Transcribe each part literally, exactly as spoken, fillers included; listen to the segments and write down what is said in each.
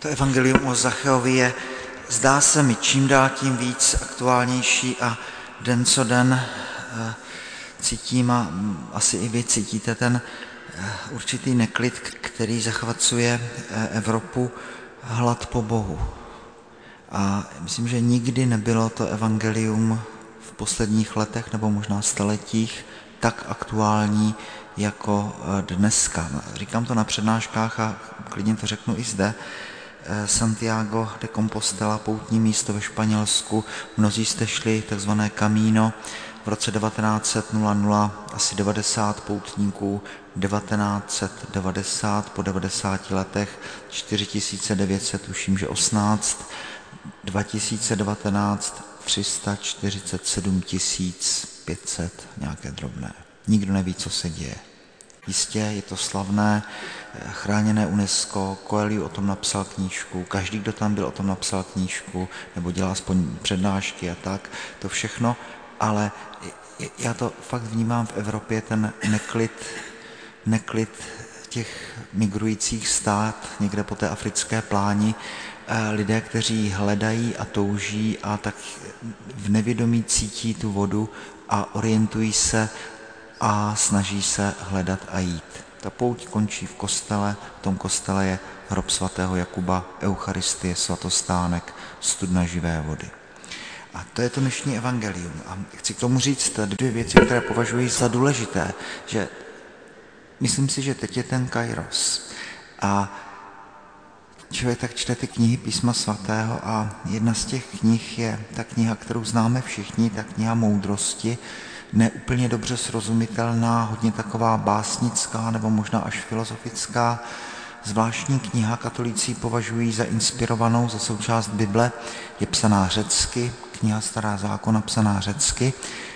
To evangelium o Zacheovi je, zdá se mi, čím dál tím víc aktuálnější a den co den cítím a asi i vy cítíte ten určitý neklid, který zachvacuje Evropu, hlad po Bohu. A myslím, že nikdy nebylo to evangelium v posledních letech nebo možná staletích tak aktuální jako dneska. Říkám to na přednáškách a klidně to řeknu i zde. Santiago de Compostela, poutní místo ve Španělsku. Mnozí jste šli takzvané Camino v roce devatenáct set asi devadesát poutníků, devatenáct set devadesát po devadesáti letech, čtyři tisíce devět set, tuším, že osmnáct, dva tisíce devatenáct, tři sta čtyřicet sedm tisíc pět set, nějaké drobné. Nikdo neví, co se děje. Jistě je to slavné, chráněné UNESCO, Coelho o tom napsal knížku, každý, kdo tam byl, o tom napsal knížku, nebo dělá aspoň přednášky a tak, to všechno, ale já to fakt vnímám v Evropě, ten neklid, neklid těch migrujících stát někde po té africké pláni, lidé, kteří hledají a touží a tak v nevědomí cítí tu vodu a orientují se a snaží se hledat a jít. Ta pouť končí v kostele, v tom kostele je hrob svatého Jakuba, Eucharistie, svatostánek, studna živé vody. A to je to dnešní evangelium. A chci k tomu říct dvě věci, které považuji za důležité, že myslím si, že teď je ten Kairos. A člověk tak čte ty knihy Písma svatého a jedna z těch knih je ta kniha, kterou známe všichni, ta kniha Moudrosti, neúplně dobře srozumitelná, hodně taková básnická nebo možná až filozofická, zvláštní kniha, katolíci považují za inspirovanou, za součást Bible, je psaná řecky, kniha Stará zákona psaná řecky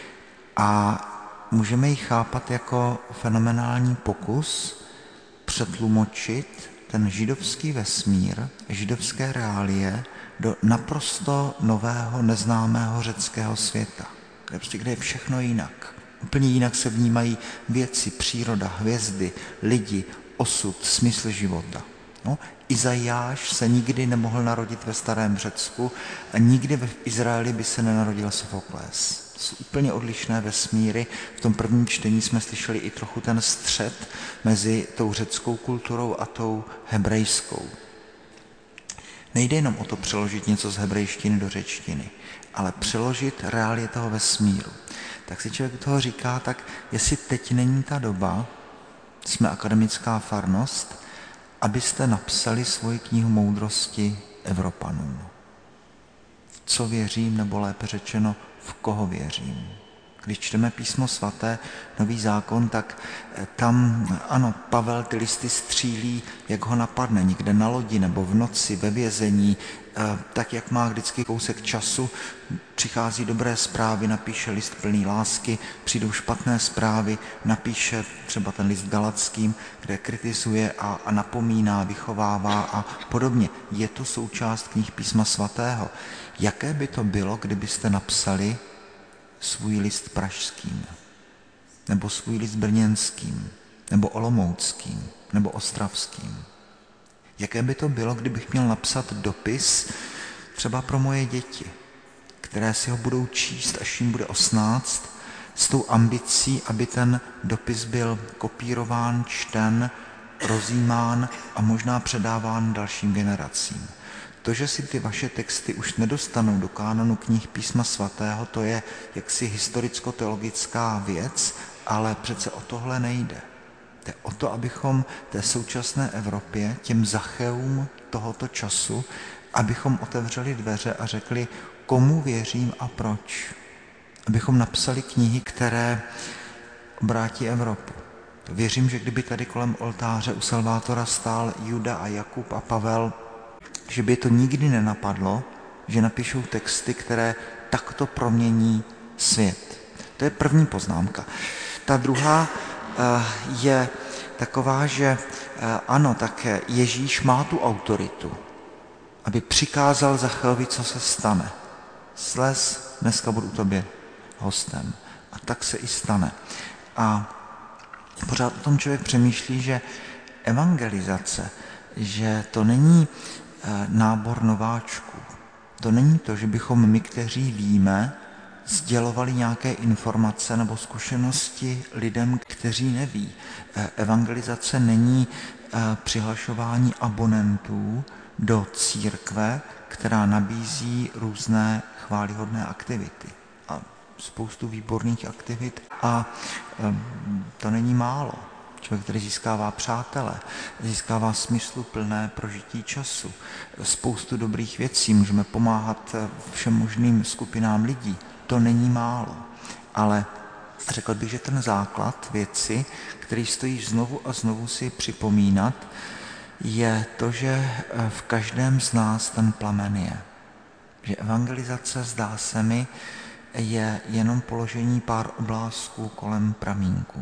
a můžeme ji chápat jako fenomenální pokus přetlumočit ten židovský vesmír, židovské reálie do naprosto nového, neznámého řeckého světa, kde, prostě, kde je všechno jinak. Úplně jinak se vnímají věci, příroda, hvězdy, lidi, osud, smysl života. No, Izajáš se nikdy nemohl narodit ve starém Řecku a nikdy v Izraeli by se nenarodil Sofoklés. Jsou úplně odlišné vesmíry. V tom prvním čtení jsme slyšeli i trochu ten střet mezi tou řeckou kulturou a tou hebrejskou. Nejde jenom o to přeložit něco z hebrejštiny do řečtiny, ale přeložit reálie toho vesmíru. Tak si člověk toho říká, tak jestli teď není ta doba, jsme akademická farnost, abyste napsali svoji knihu moudrosti Evropanům. V co věřím, nebo lépe řečeno, v koho věřím. Když čteme Písmo svaté, Nový zákon, tak tam, ano, Pavel ty listy střílí, jak ho napadne, někde na lodi nebo v noci, ve vězení, tak jak má vždycky kousek času, přichází dobré zprávy, napíše list plný lásky, přijdou špatné zprávy, napíše třeba ten list Galackým, kde kritizuje a, a napomíná, vychovává a podobně. Je to součást knih Písma svatého. Jaké by to bylo, kdybyste napsali svůj list pražským, nebo svůj list brněnským, nebo olomouckým, nebo ostravským? Jaké by to bylo, kdybych měl napsat dopis třeba pro moje děti, které si ho budou číst, až jim bude osmnáct, s tou ambicí, aby ten dopis byl kopírován, čten, rozjímán a možná předáván dalším generacím. To, že si ty vaše texty už nedostanou do kánonu knih Písma svatého, to je jaksi historicko-teologická věc, ale přece o tohle nejde. Jde o to, abychom té současné Evropě, těm Zacheům tohoto času, abychom otevřeli dveře a řekli, komu věřím a proč. Abychom napsali knihy, které obrátí Evropu. Věřím, že kdyby tady kolem oltáře u Salvátora stál Juda a Jakub a Pavel, že by to nikdy nenapadlo, že napíšou texty, které takto promění svět. To je první poznámka. Ta druhá je taková, že ano, tak Ježíš má tu autoritu, aby přikázal Zacheovi, co se stane. Slez, dneska budu tobě hostem. A tak se i stane. A pořád o tom člověk přemýšlí, že evangelizace, že to není nábor nováčků. To není to, že bychom my, kteří víme, sdělovali nějaké informace nebo zkušenosti lidem, kteří neví. Evangelizace není přihlašování abonentů do církve, která nabízí různé chvályhodné aktivity a spoustu výborných aktivit a to není málo. Člověk, který získává přátele, získává smysluplné prožití času, spoustu dobrých věcí, můžeme pomáhat všem možným skupinám lidí. To není málo, ale řekl bych, že ten základ věci, který stojí znovu a znovu si připomínat, je to, že v každém z nás ten plamen je. Že evangelizace, zdá se mi, je jenom položení pár oblázků kolem pramínku.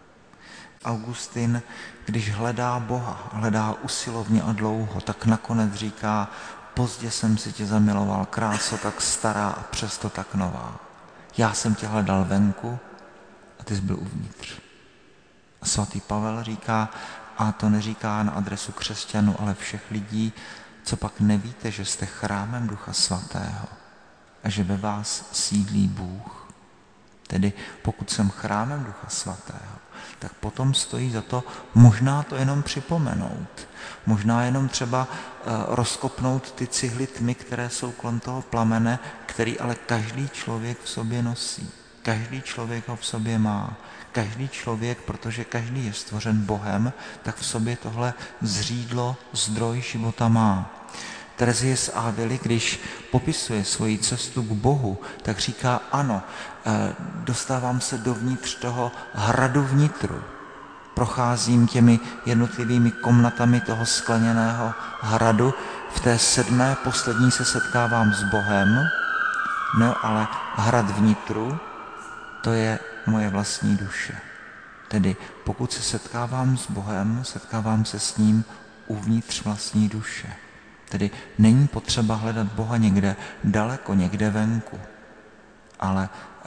Augustin, když hledá Boha, hledá usilovně a dlouho, tak nakonec říká, pozdě jsem si tě zamiloval, kráso tak stará a přesto tak nová. Já jsem tě hledal venku a ty jsi byl uvnitř. A svatý Pavel říká, a to neříká na adresu křesťanů, ale všech lidí, co pak nevíte, že jste chrámem Ducha Svatého a že ve vás sídlí Bůh. Tedy pokud jsem chrámem Ducha Svatého, tak potom stojí za to možná to jenom připomenout. Možná jenom třeba uh, rozkopnout ty cihly tmy, které jsou kolem toho plamene, který ale každý člověk v sobě nosí. Každý člověk ho v sobě má. Každý člověk, protože každý je stvořen Bohem, tak v sobě tohle zřídlo, zdroj života má. Terezie z Ávily, když popisuje svoji cestu k Bohu, tak říká ano, dostávám se dovnitř toho hradu vnitru. Procházím těmi jednotlivými komnatami toho skleněného hradu. V té sedmé poslední se setkávám s Bohem, no ale hrad vnitru, to je moje vlastní duše. Tedy pokud se setkávám s Bohem, setkávám se s ním uvnitř vlastní duše. Tedy není potřeba hledat Boha někde daleko, někde venku, ale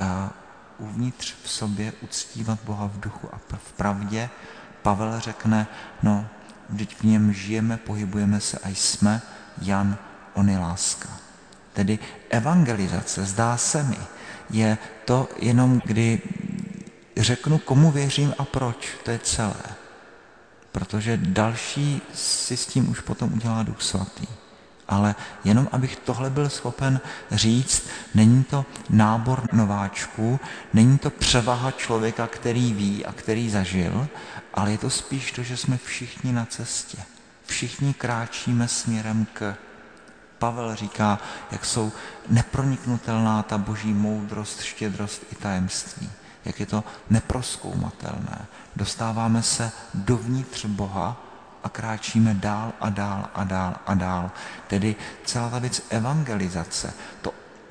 uh, uvnitř v sobě uctívat Boha v duchu a v pravdě. Pavel řekne, no, vždyť v něm žijeme, pohybujeme se a jsme, Jan, on je láska. Tedy evangelizace, zdá se mi, je to jenom, kdy řeknu, komu věřím a proč, to je celé. Protože další si s tím už potom udělá Duch Svatý. Ale jenom abych tohle byl schopen říct, není to nábor nováčků, není to převaha člověka, který ví a který zažil, ale je to spíš to, že jsme všichni na cestě. Všichni kráčíme směrem k. Pavel říká, jak jsou neproniknutelná ta boží moudrost, štědrost i tajemství. Jak je to neprozkoumatelné. Dostáváme se dovnitř Boha a kráčíme dál a dál a dál a dál. Tedy celá ta věc evangelizace, to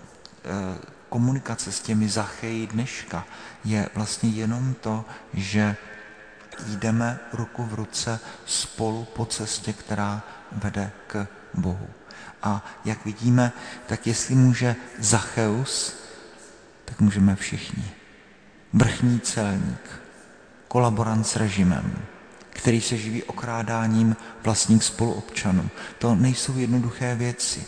e, komunikace s těmi Zacheji dneška je vlastně jenom to, že jdeme ruku v ruce spolu po cestě, která vede k Bohu. A jak vidíme, tak jestli může Zacheus, tak můžeme všichni. Vrchní celník, kolaborant s režimem, který se živí okrádáním vlastních spoluobčanů. To nejsou jednoduché věci.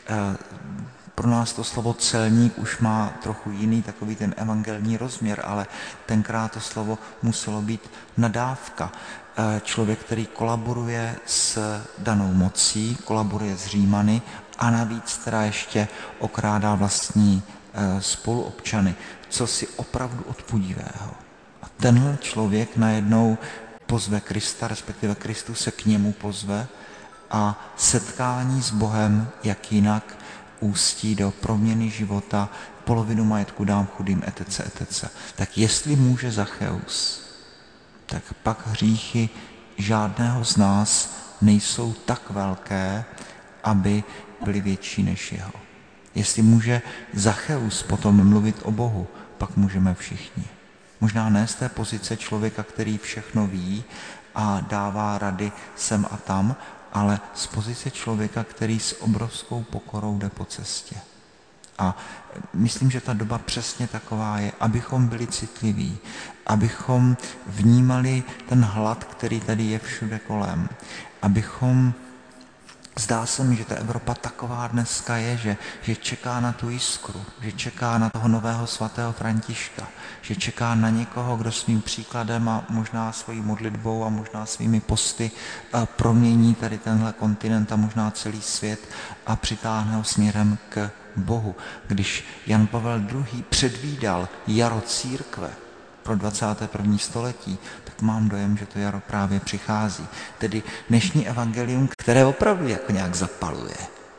Pro nás to slovo celník už má trochu jiný takový ten evangelní rozměr, ale tenkrát to slovo muselo být nadávka. Člověk, který kolaboruje s danou mocí, kolaboruje s Římany a navíc teda ještě okrádá vlastní spoluobčany, co si opravdu odpudivého. A tenhle člověk najednou pozve Krista, respektive Kristus se k němu pozve a setkání s Bohem, jak jinak, ústí do proměny života, polovinu majetku dám chudým, et cetera, et cetera. Tak jestli může Zacheus, tak pak hříchy žádného z nás nejsou tak velké, aby byly větší než jeho. Jestli může Zacheus potom mluvit o Bohu, pak můžeme všichni. Možná ne z té pozice člověka, který všechno ví a dává rady sem a tam, ale z pozice člověka, který s obrovskou pokorou jde po cestě. A myslím, že ta doba přesně taková je, abychom byli citliví, abychom vnímali ten hlad, který tady je všude kolem, abychom Zdá se mi, že ta Evropa taková dneska je, že, že čeká na tu jiskru, že čeká na toho nového svatého Františka, že čeká na někoho, kdo svým příkladem a možná svojí modlitbou a možná svými posty promění tady tenhle kontinent a možná celý svět a přitáhne ho směrem k Bohu. Když Jan Pavel druhý. Předvídal jaro církve pro dvacáté první století, tak mám dojem, že to jaro právě přichází. Tedy dnešní evangelium, které opravdu jako nějak zapaluje.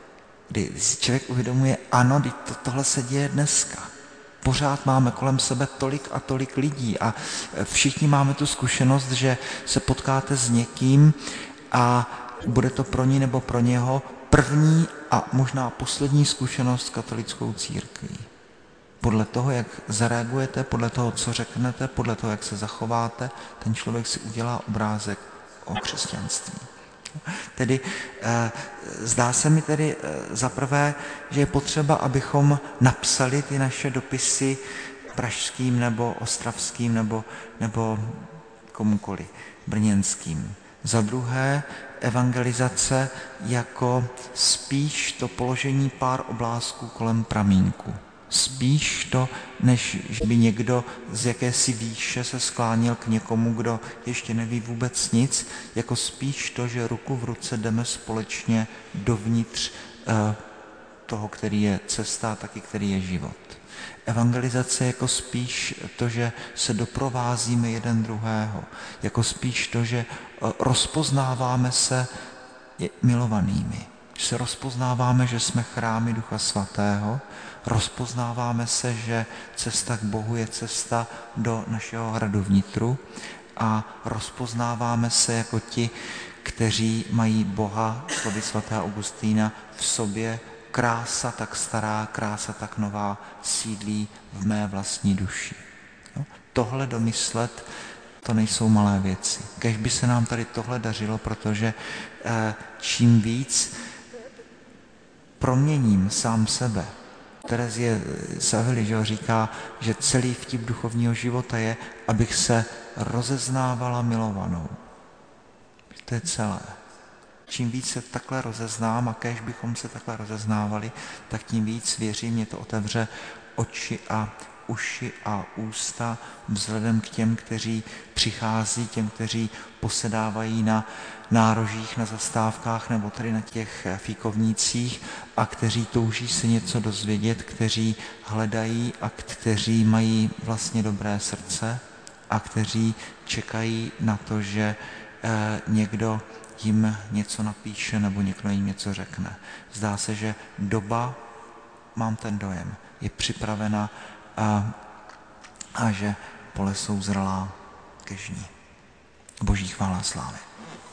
Kdy si člověk uvědomuje, ano, to, tohle se děje dneska. Pořád máme kolem sebe tolik a tolik lidí a všichni máme tu zkušenost, že se potkáte s někým a bude to pro ní nebo pro něho první a možná poslední zkušenost s katolickou církví. Podle toho, jak zareagujete, podle toho, co řeknete, podle toho, jak se zachováte, ten člověk si udělá obrázek o křesťanství. Tedy eh, zdá se mi tedy eh, zaprvé, že je potřeba, abychom napsali ty naše dopisy pražským nebo ostravským nebo, nebo komukoli brněnským. Za druhé, evangelizace jako spíš to položení pár oblázků kolem pramínku. Spíš to, než by někdo z jakési výše se skláněl k někomu, kdo ještě neví vůbec nic, jako spíš to, že ruku v ruce jdeme společně dovnitř eh, toho, který je cesta, taky který je život. Evangelizace jako spíš to, že se doprovázíme jeden druhého, jako spíš to, že rozpoznáváme se milovanými, že se rozpoznáváme, že jsme chrámy Ducha Svatého, rozpoznáváme se, že cesta k Bohu je cesta do našeho hradu vnitru a rozpoznáváme se jako ti, kteří mají Boha, slovy svatého Augustína, v sobě. Krása tak stará, krása tak nová sídlí v mé vlastní duši. No, tohle domyslet, to nejsou malé věci. Kéž by se nám tady tohle dařilo, protože eh, čím víc proměním sám sebe. Terezie Savily, že říká, že celý vtip duchovního života je, abych se rozeznávala milovanou. To je celé. Čím víc se takhle rozeznám a kéž bychom se takhle rozeznávali, tak tím víc věřím, mě to otevře oči a uši a ústa vzhledem k těm, kteří přichází, těm, kteří posedávají na nárožích, na zastávkách nebo tady na těch fíkovnících a kteří touží se něco dozvědět, kteří hledají a kteří mají vlastně dobré srdce a kteří čekají na to, že eh, někdo jim něco napíše nebo někdo jim něco řekne. Zdá se, že doba, mám ten dojem, je připravena a, a že pole jsou zralá ke žni. Boží chvála a slávy.